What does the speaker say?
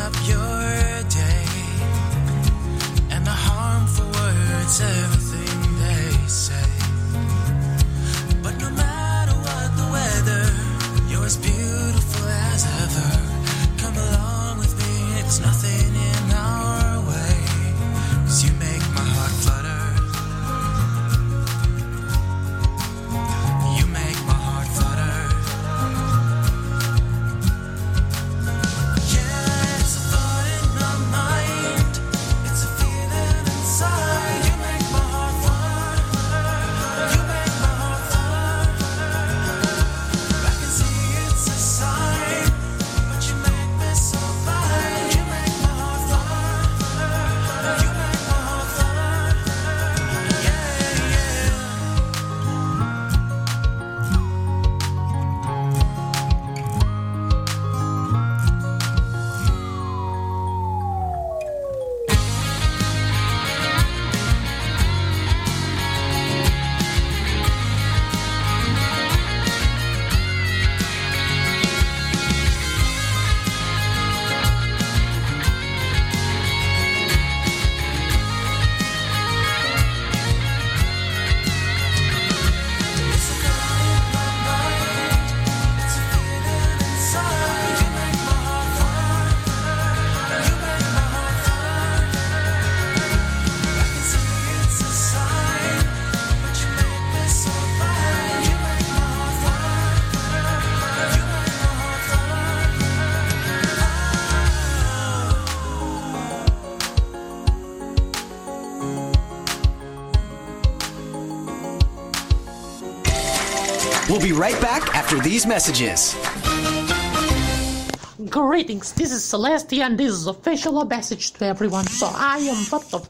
up your day, and the harmful words, everything they say. But no matter what the weather, you're as beautiful as ever. Come along with me, it's nothing in our way, 'cause you make my heart flutter. You make my heart flutter. Yeah, it's a thought in my mind, it's a feeling inside. You make my heart flutter. You make my heart flutter. I can see it's a sign, but you make me so fine. You make my heart flutter. You make my heart flutter. Yeah, yeah. It's a thought in my mind, it's a feeling inside. You make my heart flutter. You make my heart flutter. I can see it's a sign, but you make me so fine. You make my heart flutter. You make my heart We'll be right back after these messages. Greetings, this is Celestia and this is official message to everyone. So I am what the